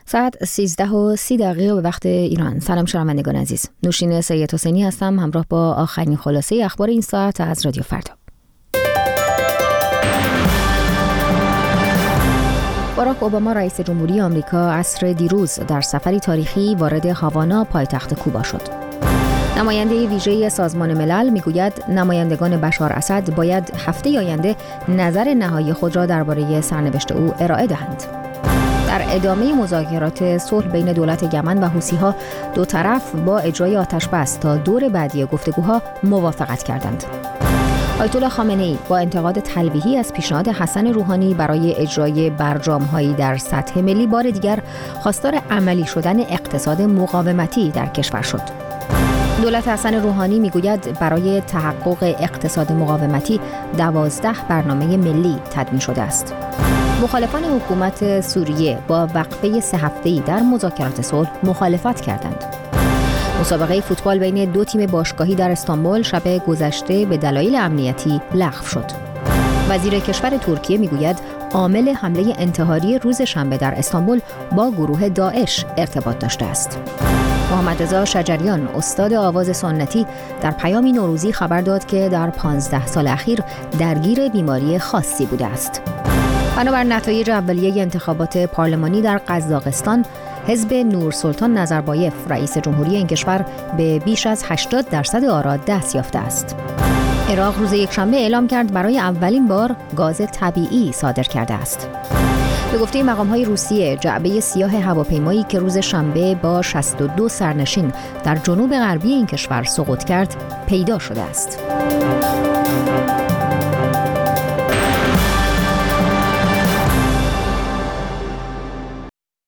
ساعت 13:30 به وقت ایران. سلام شنوندگان عزیز. نوشین سید حسینی هستم همراه با آخرین خلاصه اخبار این ساعت از رادیو فردا. باراک اوباما رئیس جمهوری آمریکا عصر دیروز در سفری تاریخی وارد هاوانا پایتخت کوبا شد. نماینده ویژه سازمان ملل میگوید نمایندگان بشار اسد باید هفته آینده نظر نهایی خود را درباره سرنوشت او ارائه دهند. در ادامه مذاکرات صلح بین دولت یمن و حوثی‌ها دو طرف با اجرای آتش‌بس تا دور بعدی گفتگوها موافقت کردند. آیت الله خامنه‌ای با انتقاد تلویحی از پیشنهاد حسن روحانی برای اجرای برجام‌هایی در سطح ملی بار دیگر خواستار عملی شدن اقتصاد مقاومتی در کشور شد. دولت حسن روحانی میگوید برای تحقق اقتصاد مقاومتی 12 برنامه ملی تدوین شده است. مخالفان حکومت سوریه با وقفه 3 هفته‌ای در مذاکرات صلح مخالفت کردند. مسابقه فوتبال بین دو تیم باشگاهی در استانبول شب گذشته به دلایل امنیتی لغو شد. وزیر کشور ترکیه میگوید عامل حمله انتحاری روز شنبه در استانبول با گروه داعش ارتباط داشته است. محمد رضا شجریان استاد آواز سنتی در پیامی نوروزی خبر داد که در 15 سال اخیر درگیر بیماری خاصی بوده است. بنابر نتایج اولیه انتخابات پارلمانی در قزاقستان، حزب نورسلطان نظربایف رئیس جمهوری این کشور به بیش از 80% آرا دست یافته است. عراق روز یکشنبه اعلام کرد برای اولین بار گاز طبیعی صادر کرده است. به گفته مقام‌های روسیه، جعبه سیاه هواپیمایی که روز شنبه با 62 سرنشین در جنوب غربی این کشور سقوط کرد، پیدا شده است.